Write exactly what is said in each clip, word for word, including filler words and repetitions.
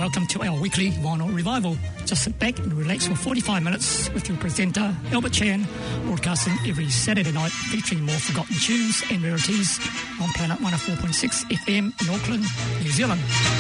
welcome to our weekly Vinyl Revival. Just sit back and relax for forty-five minutes with your presenter, Albert Chan, broadcasting every Saturday night featuring more forgotten tunes and rarities on Planet one oh four point six F M in Auckland, New Zealand.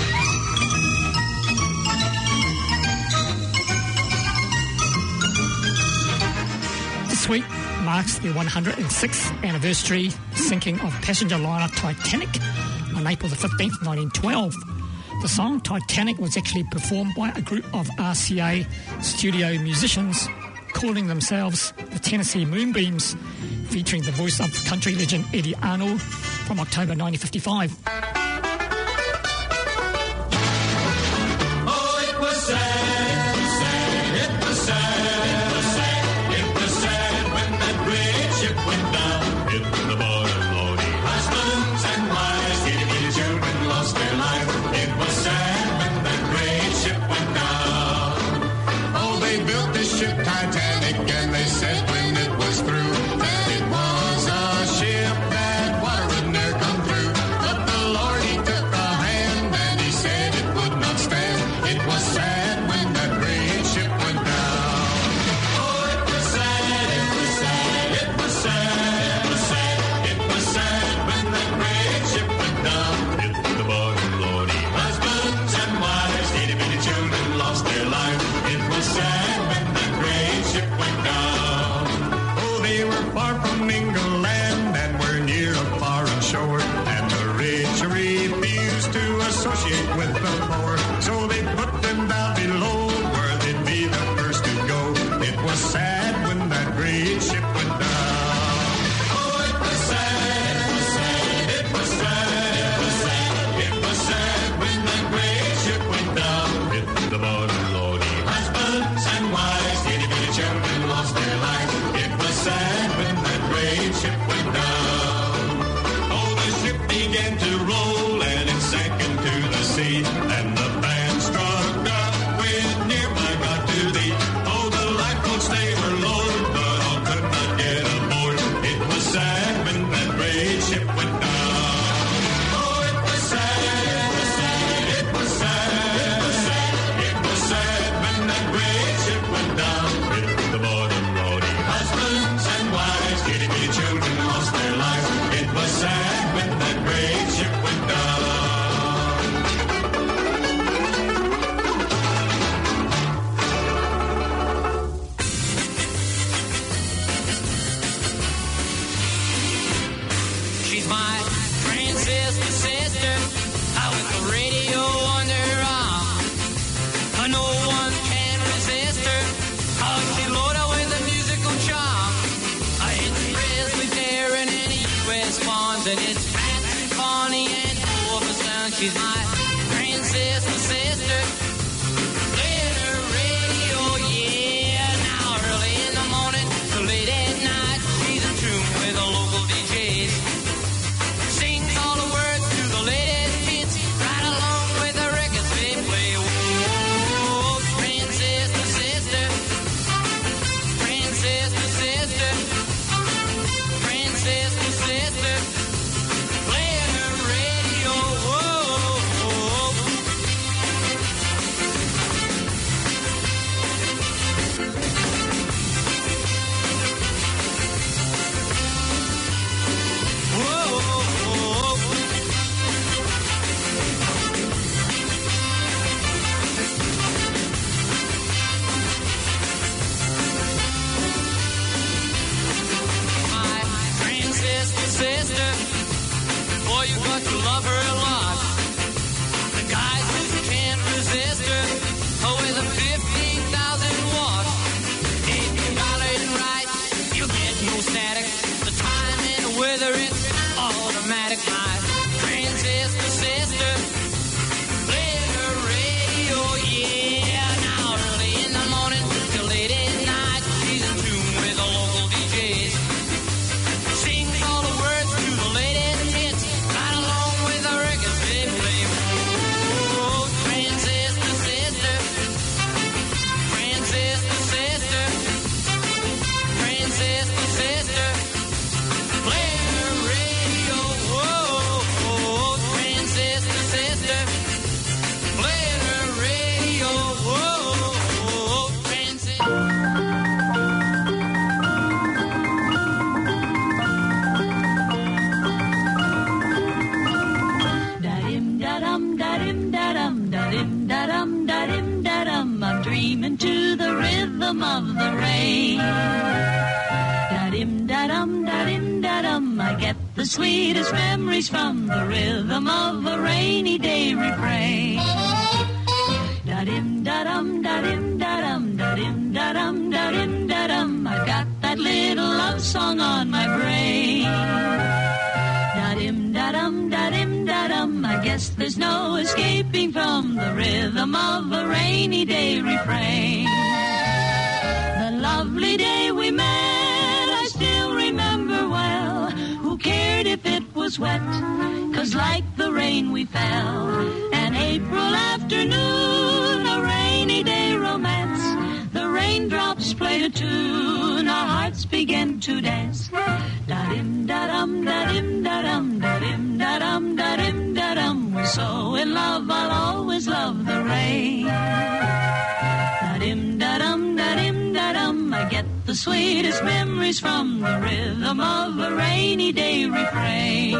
This week marks the one hundred sixth anniversary sinking of passenger liner Titanic on April the fifteenth, nineteen twelve. The song Titanic was actually performed by a group of R C A studio musicians calling themselves the Tennessee Moonbeams, featuring the voice of country legend Eddie Arnold from October nineteen fifty-five. Sings all the words to the latest hits, right along with the records they listen to the rhythm of the rain. Da-dim, da-dum, da-dim, da-dum, I get the sweetest memories from the rhythm of a rainy day refrain. Da-dim, da-dum, da-dim, da-dum, da-dim, da-dum, da-dim, da-dum, I got that little love song on my brain. Da-dim, da-dum, da-dim, da-dum, I guess there's no escaping from the rhythm of a rainy day refrain. The lovely day we met, I still remember well. Who cared if it was wet? 'Cause like the rain we fell. An April afternoon, a rainy day romance. The raindrops played a tune, our hearts began to dance. Da-dim, da-dum, da-dim, da-dum, da-dim, da-dum, da-dim, da-dum. We're so in love, I'll always love the rain. Da-dim, da-dum, da-dim, da-dum, I get the sweetest memories from the rhythm of a rainy day refrain.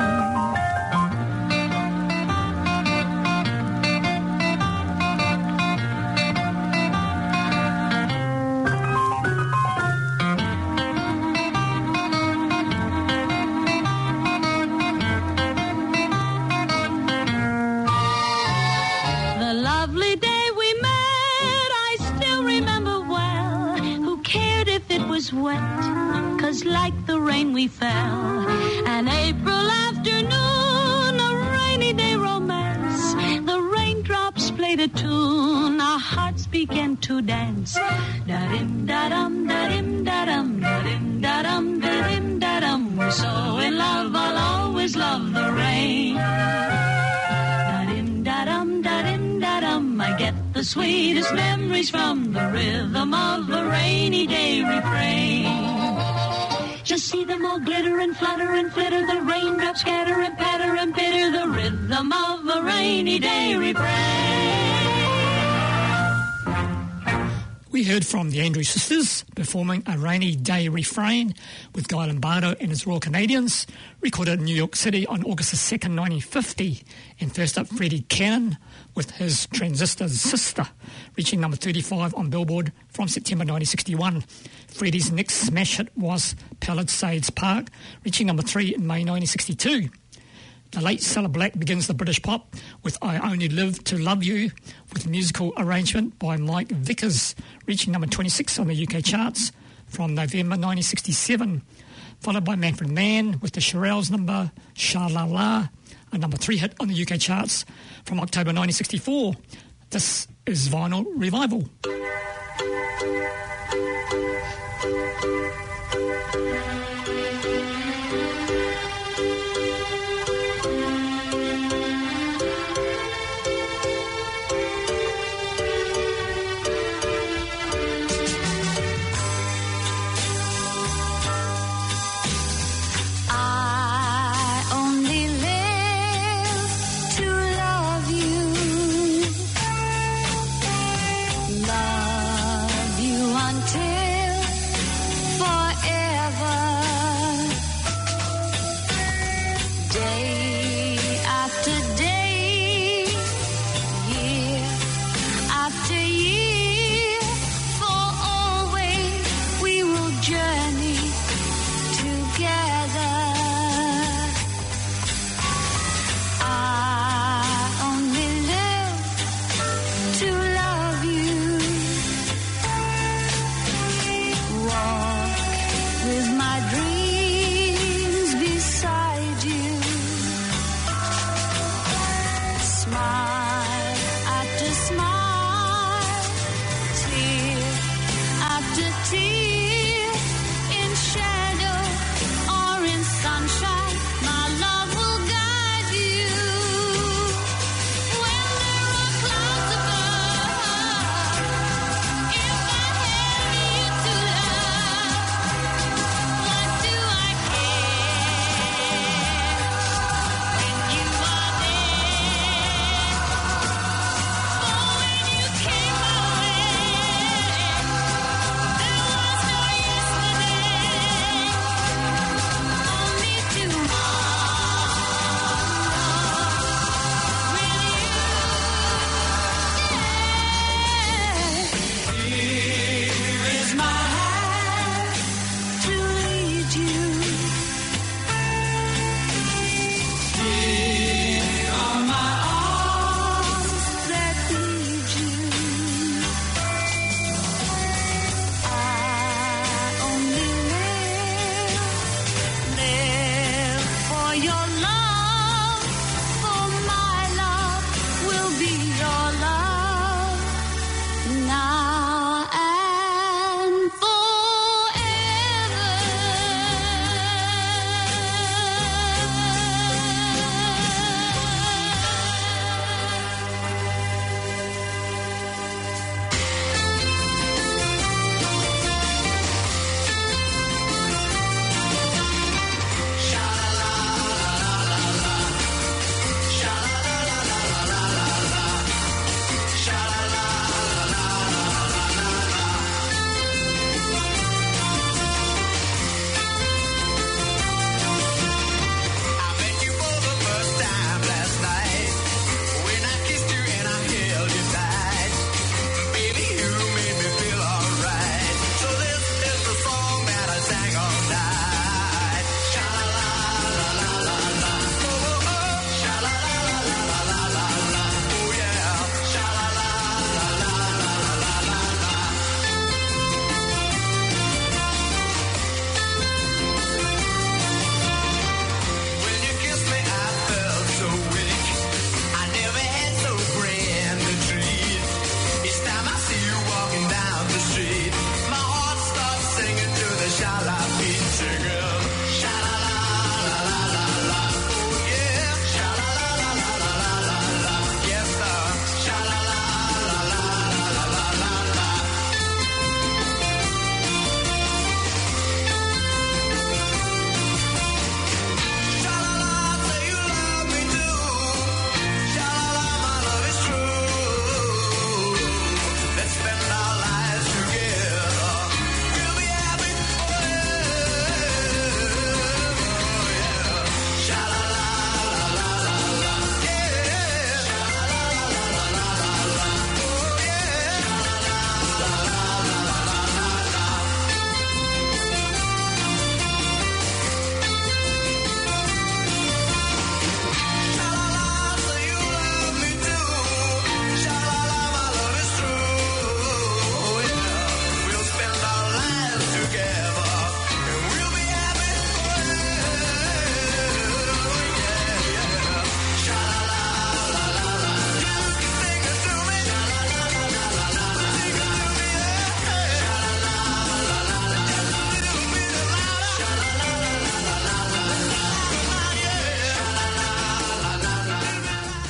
Wet, 'cause like the rain we fell. An April afternoon, a rainy day romance. The raindrops played a tune, our hearts began to dance. Da-dim, da-dum, da-dim, da-dum, da-dim, da-dum, da-dim, da-dum. We're so in love, I'll always love the rain. Da-dim, da-dum, da-dim, da-dum, I get the sweetest memories from the rhythm of a rainy day refrain. Just see them all glitter and flutter and flitter, the raindrops scatter and patter and pitter, the rhythm of a rainy day refrain. We heard from the Andrews Sisters performing a rainy day refrain with Guy Lombardo and his Royal Canadians, recorded in New York City on August the second, nineteen fifty. And first up, Freddie Cannon with his Transistor Sister, reaching number thirty-five on Billboard from September nineteen sixty-one. Freddie's next smash hit was Palisades Park, reaching number three in May nineteen sixty-two. The late Cilla Black begins the British pop with I Only Live to Love You, with musical arrangement by Mike Vickers, reaching number twenty-six on the U K charts from November nineteen sixty-seven, followed by Manfred Mann with the Shirelles number Sha-La-La, a number three hit on the U K charts from October nineteen sixty-four. This is Vinyl Revival. For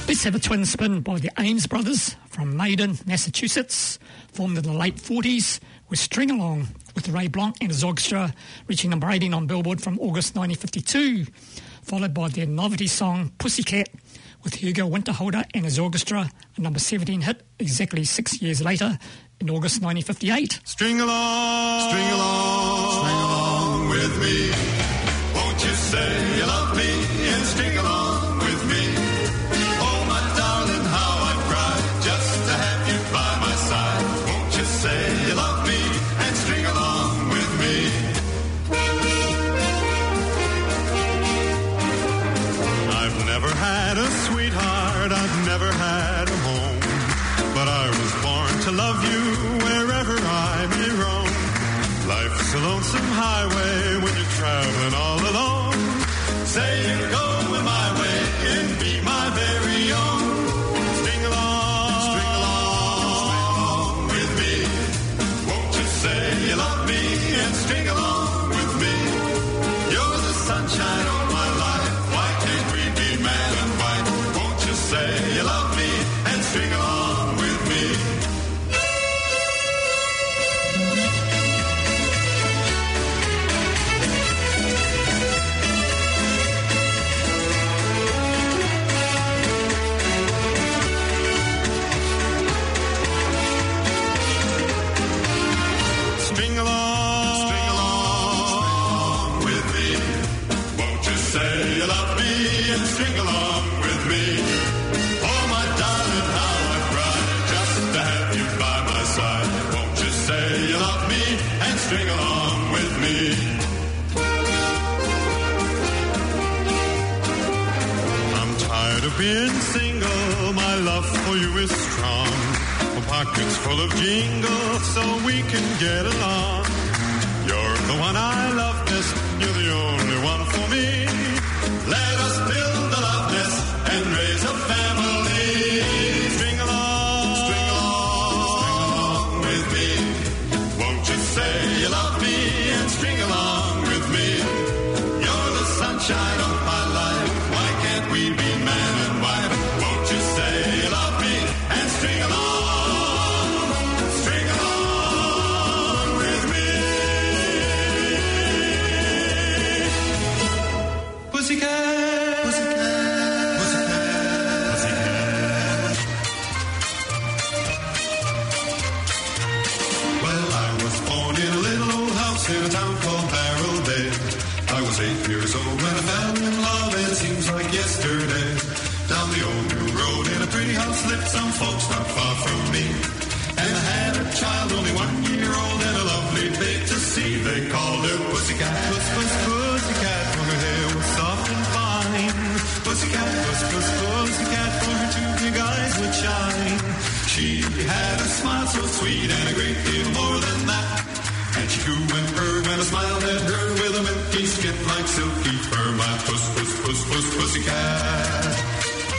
Let's have a twin spin by the Ames Brothers from Maiden, Massachusetts, formed in the late forties, with String Along with Ray Blanc and his orchestra, reaching number eighteen on Billboard from August nineteen fifty-two, followed by their novelty song Pussycat with Hugo Winterhalter and his orchestra, a number seventeen hit exactly six years later in August nineteen fifty-eight. String along, string along, string along with me. Won't you say you love me and string along with me? Oh, my darling, how I cry just to have you by my side. Won't you say you love me and string along with me? I've never had a sweetheart, I've never had a home, but I was born to love you wherever I may roam. Life's a lonesome highway when you're traveling all alone. Say you go my way and be my very own. String along, string along with me. Won't you say you love me and string along with me? You're the sunshine of my life. Why can't we be man and wife? Won't you say you love me and string along with me? String along, string along with me. Won't you say you love me and string along with me? Oh, my darling, how I cry just to have you by my side. Won't you say you love me and string along with me? I'm tired of being single. My love for you is strong. My pocket's full of jingle so we can get along. You're the one I love best. You're the only one for me. Let us build a love nest and raise a family. String along, string along, string along with me. Won't you say you love me and string along with me? You're the sunshine of my life. Why can't we be man and wife? Won't you say you love me and string along, string along with me? Pussycat, pussycat, pussycat, pussycat. Well, I was born in a little old house in a town called Barrel Bay. I was eight years old when I fell in love, and it seems like yesterday. Down the old new road in a pretty house lived some folks not far from me. And I had a child only one year old and a lovely babe to see. They called her Pussycat, puss, puss, pussycat, for her hair was soft and fine. Pussycat, puss, puss, pussycat, for her two big eyes would shine. She had a smile so sweet and a great deal more than that. And she grew and purred when I smiled at her with a milky skin like silky fur. My puss, puss, puss, puss, pussycat.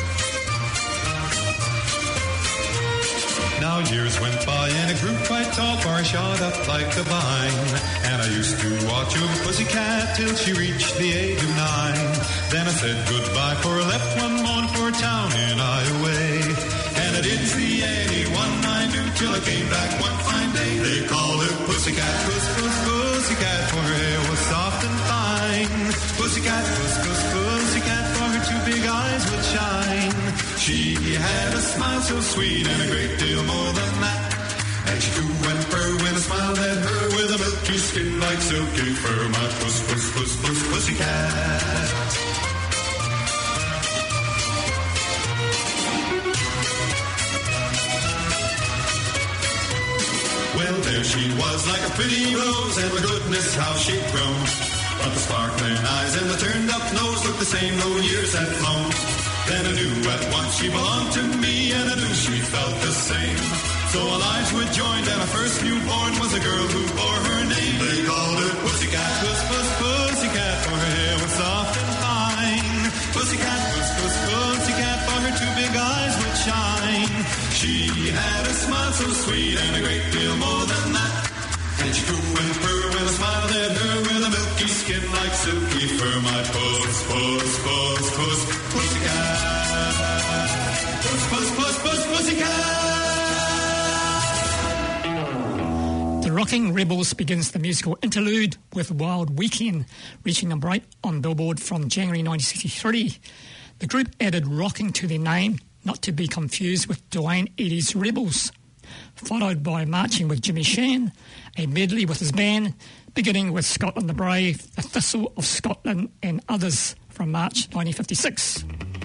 Now years went by and it grew quite tall, for I shot up like a vine. And I used to watch over Pussycat till she reached the age of nine. Then I said goodbye, for I left one morning for a town in Iowa. And I didn't see anyone I knew till I came back one fine day. They called her Pussycat, puss, puss, pussycat, for her hair was soft and fine. Pussycat, puss, puss, pussycat, for her two big eyes would shine. She had a smile so sweet and a great deal more than that. And she grew and purred when I smiled at her with a milky skin like silky fur. My puss, puss, puss, puss, pussycat. Well, there she was like a pretty rose, and my goodness, how she'd grown. But the sparkling eyes and the turned-up nose looked the same though years had flown. Then I knew at once she belonged to me, and I knew she felt the same. So our lives were joined, and our first newborn was a girl who bore her name. They called her Pussycat, puss, puss, pussycat, for her hair was soft and fine. Pussycat, puss, puss, pussycat, for her two big eyes would shine. She had a smile so sweet and a great deal more than that. And she grew and purred when I smiled at her with a milky skin like silky fur. My puss, puss, puss, puss, pussycat. Rocking Rebels begins the musical interlude with Wild Weekend, reaching number eight on Billboard from January nineteen sixty-three. The group added rocking to their name, not to be confused with Duane Eddy's Rebels, followed by Marching with Jimmy Shan, a medley with his band, beginning with Scotland the Brave, the Thistle of Scotland and others from March nineteen fifty-six.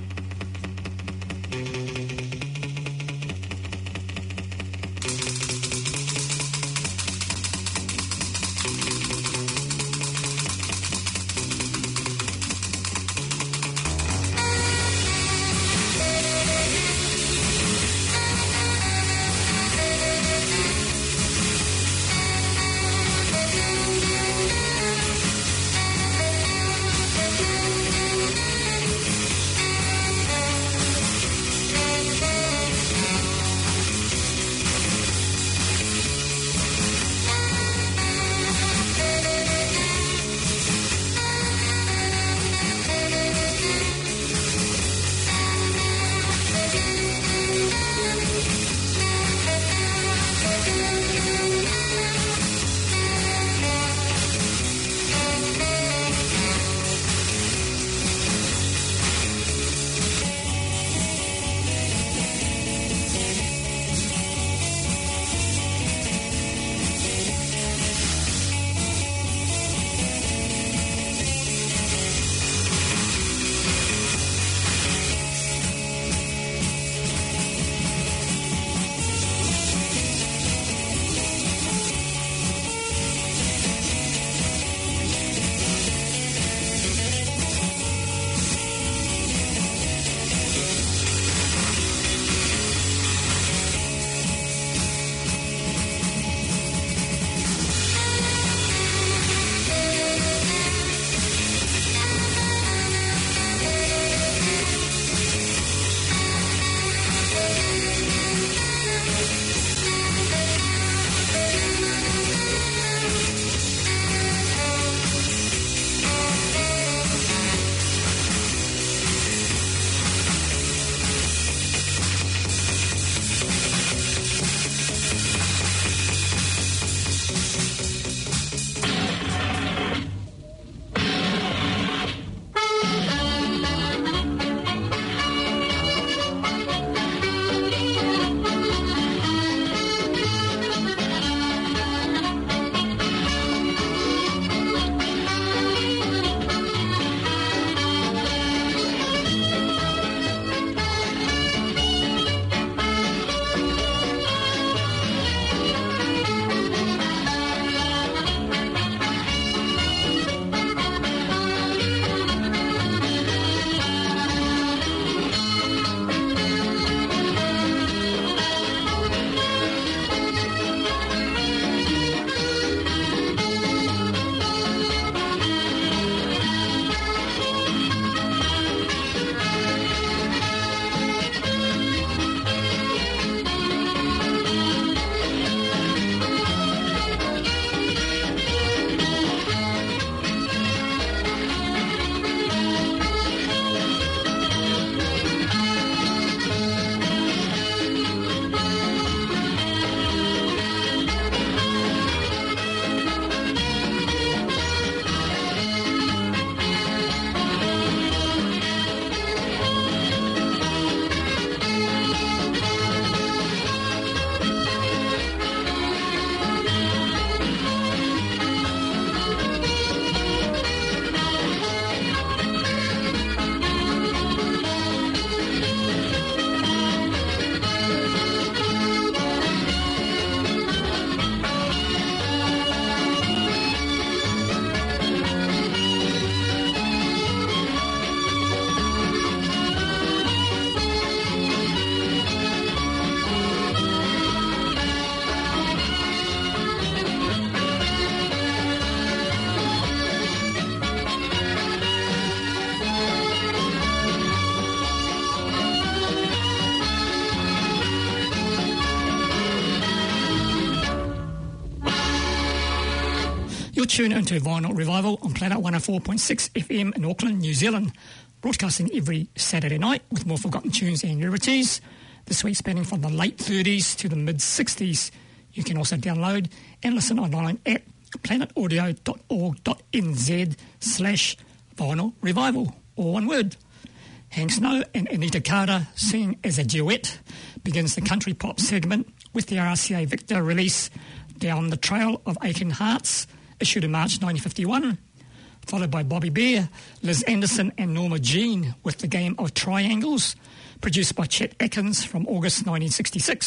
You're tuned into Vinyl Revival on Planet one oh four point six F M in Auckland, New Zealand, broadcasting every Saturday night with more forgotten tunes and rarities. This week spanning from the late thirties to the mid-sixties. You can also download and listen online at planetaudio.org.nz slash vinyl revival, all one word. Hank Snow and Anita Carter singing as a duet begins the country pop segment with the R R C A Victor release Down the Trail of Aching Hearts, issued in March nineteen fifty-one, followed by Bobby Bear, Liz Anderson and Norma Jean with The Game of Triangles, produced by Chet Atkins from August nineteen sixty-six.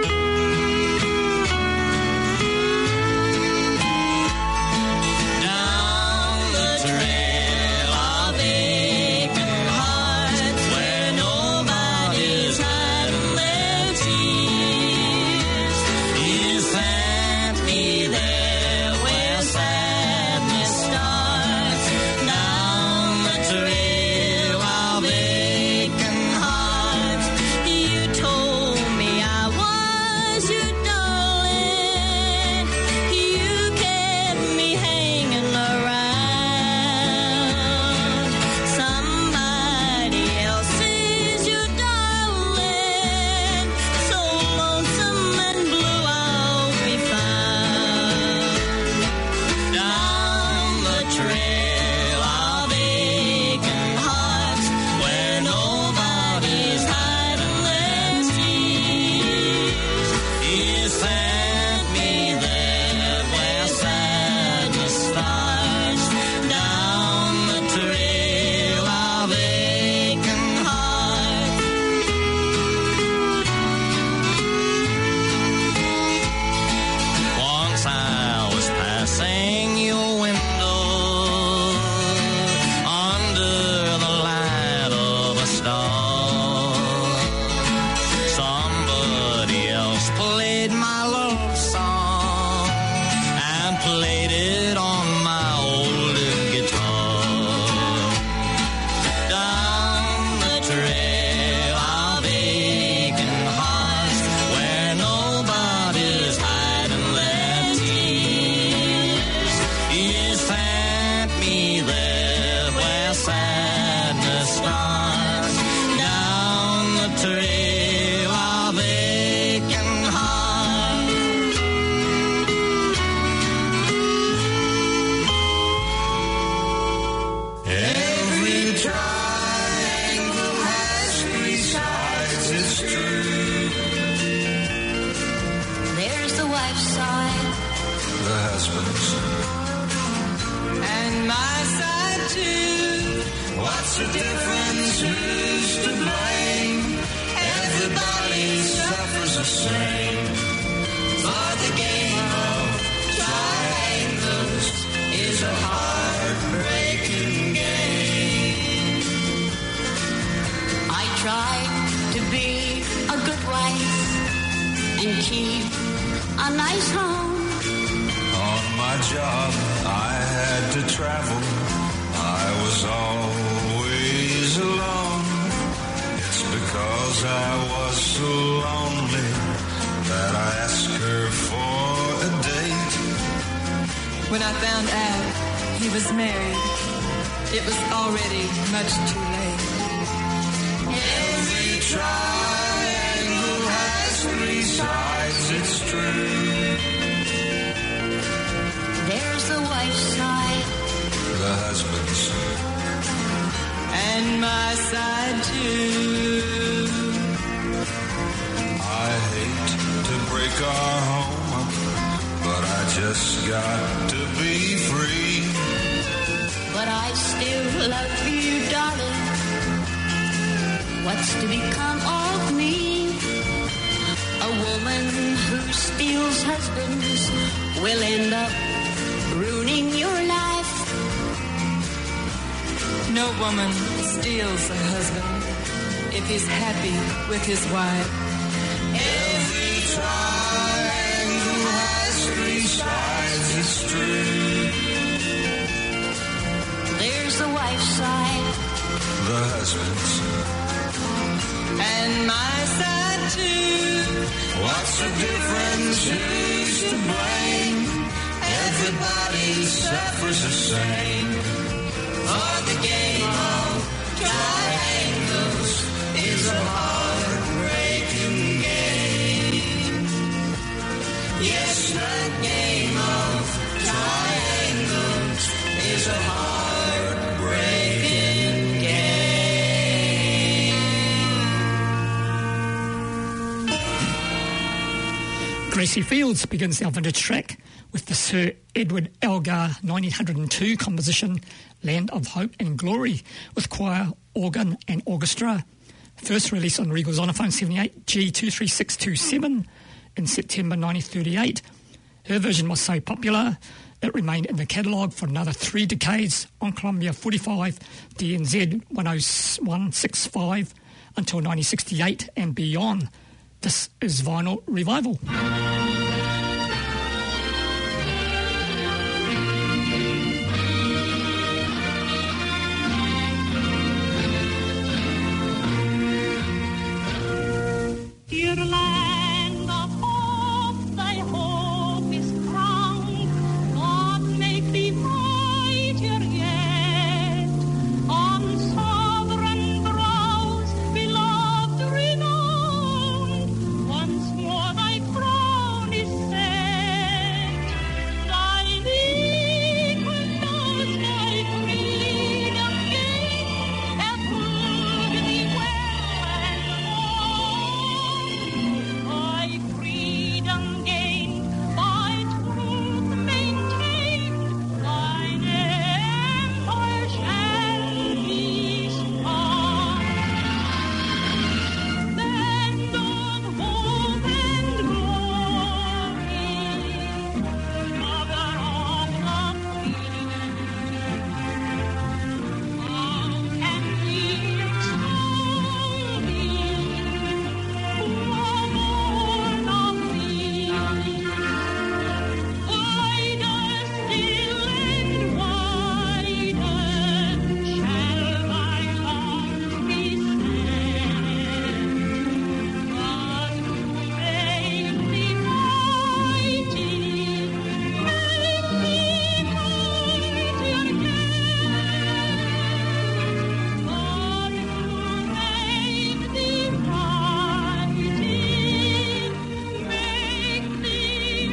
When I found out he was married, it was already much too late. Every triangle has three sides, it's true. There's the wife's side, the husband's, and my side too. I hate to break our home up, but I just got to be free. But I still love you, darling. What's to become of me? A woman who steals husbands will end up ruining your life. No woman steals a husband if he's happy with his wife. Every triangle has three sides, it's true. There's the wife's side, the husband's, and my side too. What's the difference? Who's to blame? Everybody suffers the same. For the game of triangles is a heartbreaking game. Yeah. Grassy Fields begins our vintage track with the Sir Edward Elgar nineteen oh two composition Land of Hope and Glory with choir, organ and orchestra. First released on Regal Zonophone seventy-eight G two three six two seven in September nineteen thirty-eight. Her version was so popular it remained in the catalogue for another three decades on Columbia forty-five D N Z one oh one sixty-five until nineteen sixty-eight and beyond. This is Vinyl Revival. Dear land of hope, thy hope is crowned. God make thee brighter yet. On sovereign brows, beloved renowned, once more thy crown is set. Thine equal knows thy freedom gained, hath heard thee well and long. Thy freedom gained, thy truth maintained, thine empire shall be strong. Land of hope and glory, mother of the free, how can we extol thee, who are born of thee? Wider still and wider shall thy arms be spread. God who made thee mighty, make thee mighty again. God who made thee mighty, make thee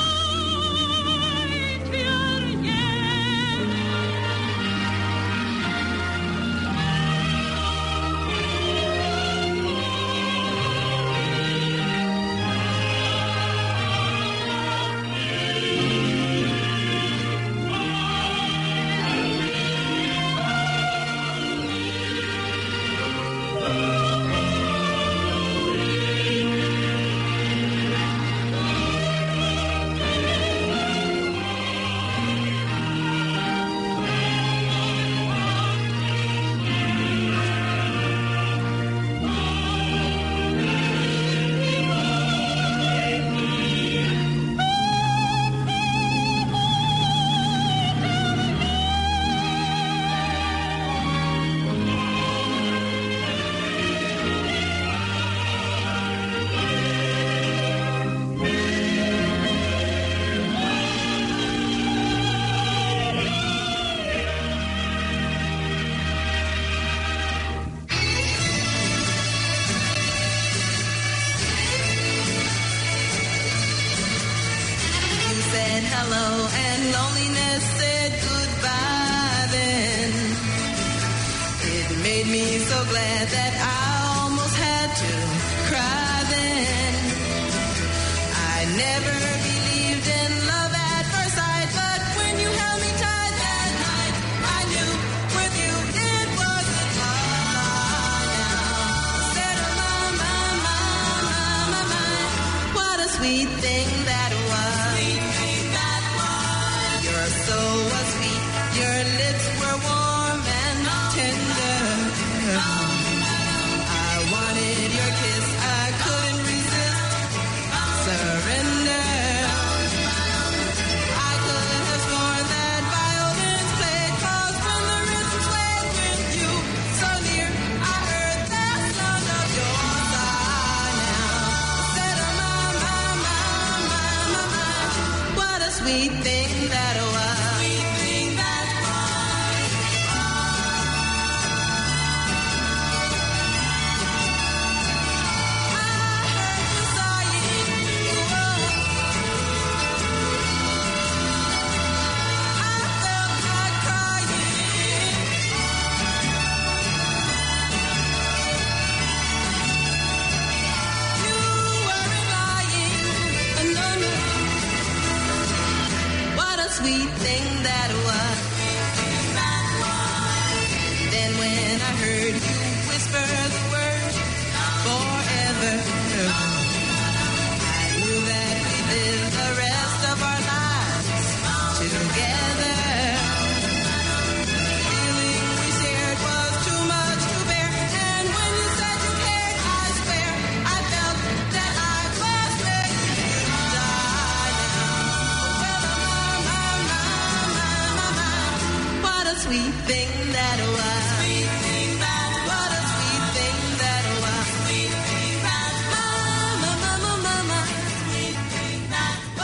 You said hello and loneliness said goodbye then. It made me so glad that I almost had to cry then. I never believed in love at first sight, but when you held me tight that night, I knew with you it was love now. Said, oh, my, my, my, my, my, my, what a sweet thing that was. Your soul was sweet, your lips were warm and tender.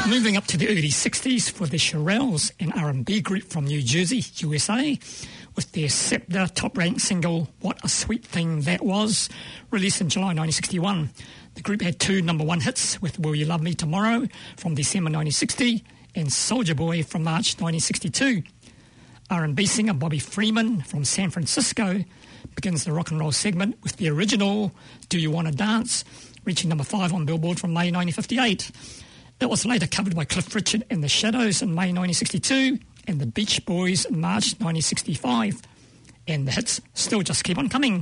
Moving up to the early sixties for the Shirelles, an R and B group from New Jersey, U S A, with their Scepter top-ranked single, What a Sweet Thing That Was, released in July nineteen sixty-one. The group had two number one hits with Will You Love Me Tomorrow from December nineteen sixty and Soldier Boy from March nineteen sixty-two. R and B singer Bobby Freeman from San Francisco begins the rock and roll segment with the original Do You Wanna Dance, reaching number five on Billboard from May nineteen fifty-eight. It was later covered by Cliff Richard and the Shadows in May nineteen sixty-two and the Beach Boys in March nineteen sixty-five. And the hits still just keep on coming.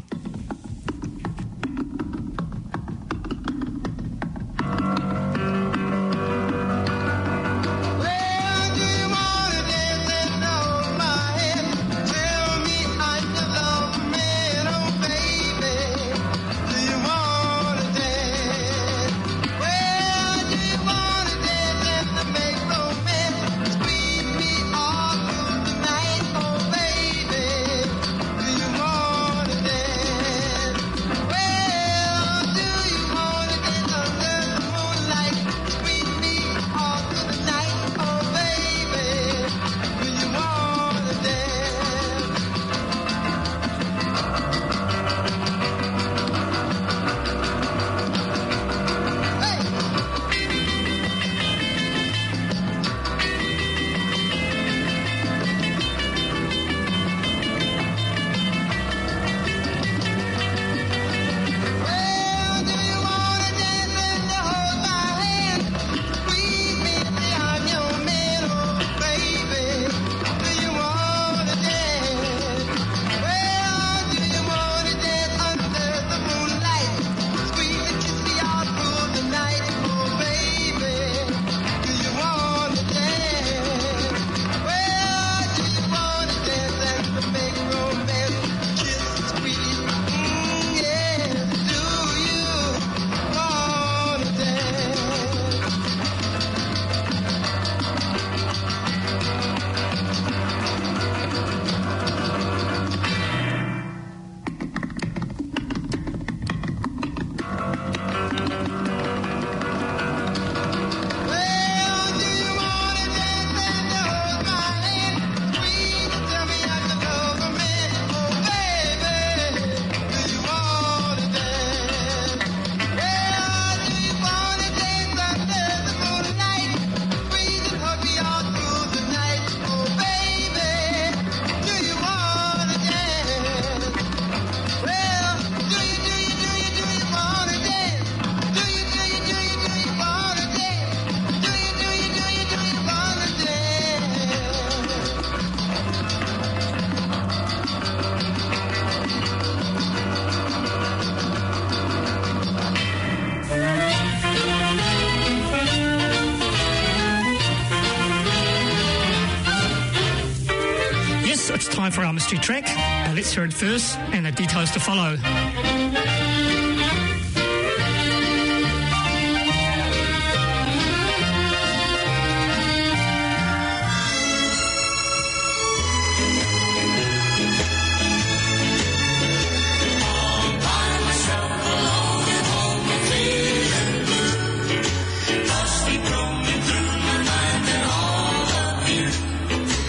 Time for our mystery track. Uh, let's hear it first and the details to follow.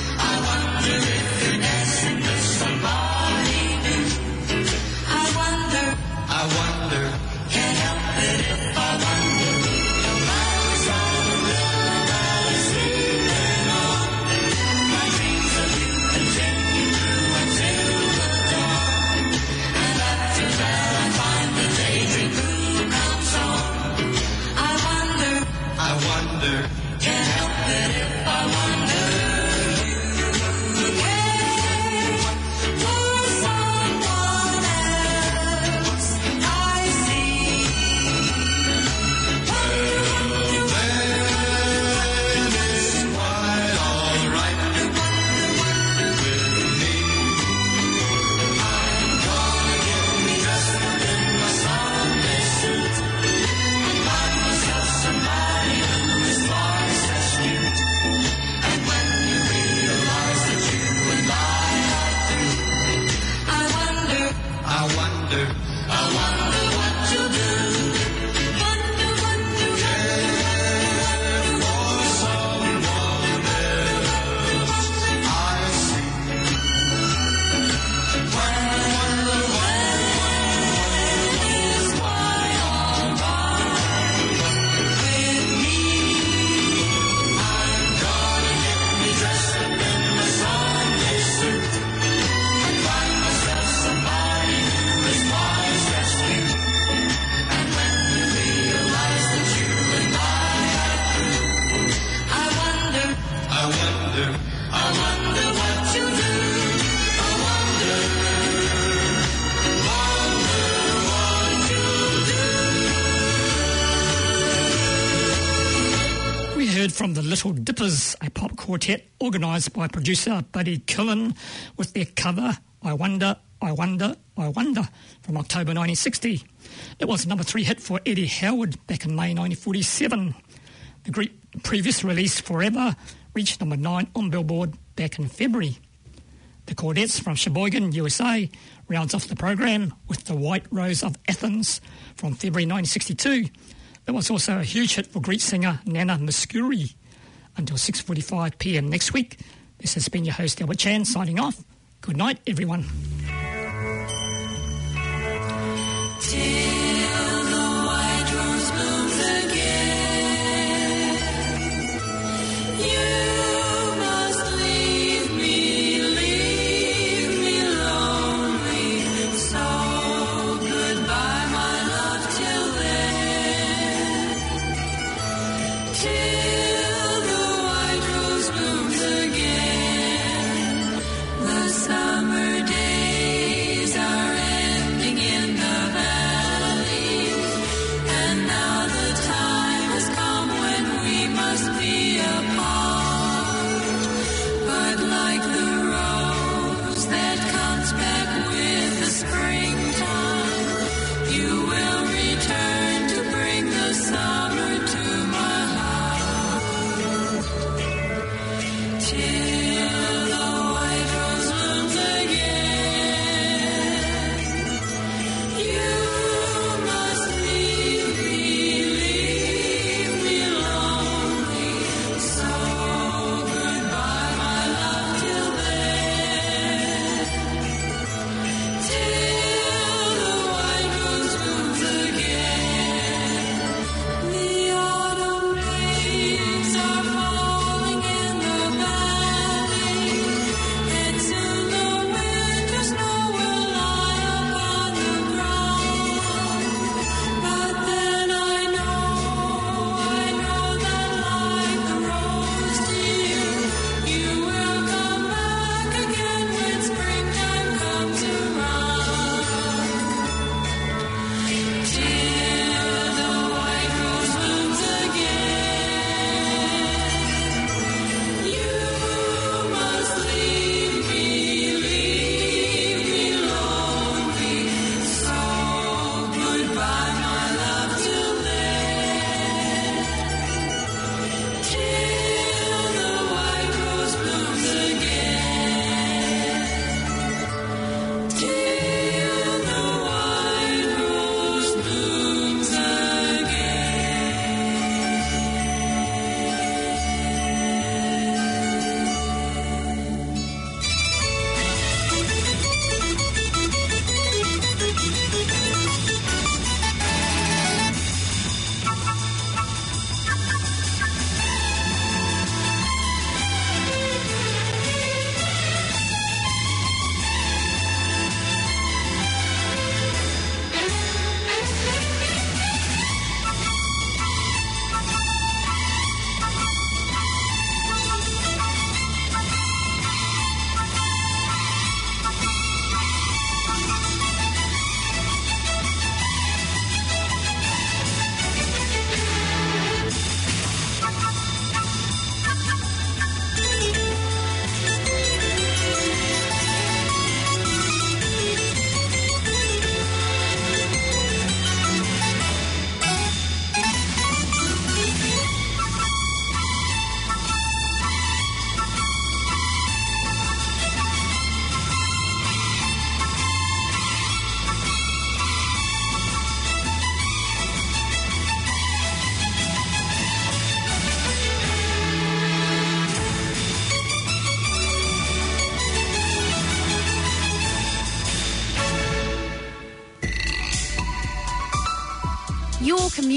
I wonder from the Little Dippers, a pop quartet organised by producer Buddy Killen, with their cover I Wonder, I Wonder, I Wonder from October nineteen sixty. It was a number three hit for Eddie Howard back in May nineteen forty-seven. The great previous release, Forever, reached number nine on Billboard back in February. The Chordettes from Sheboygan, U S A, rounds off the program with The White Rose of Athens from February nineteen sixty-two. It was also a huge hit for Greek singer Nana Muscuri. Until six forty-five p m next week, this has been your host Albert Chan signing off. Good night, everyone. Till the white rose blooms again, you must leave me, leave me lonely. So goodbye, my love, till then. Till the white rose blooms again, the summer days are ending in the valley, and now the time has come when we must be apart. But like the rose that comes back with the springtime, you will return to bring the summer to my heart. Till the white rose blooms again, you must leave me, leave me lonely. So goodbye, my love, till then. Till the white rose blooms again, the autumn leaves are falling in the valley, and soon the winter snow will lie upon the ground. But then I know, I know that like the rose, dear, you will come back again when springtime comes around. Till the white rose blooms again, you must leave me, leave me lonely. So goodbye, my love, till then. Till the white rose blooms again. Till the white rose blooms again. Your community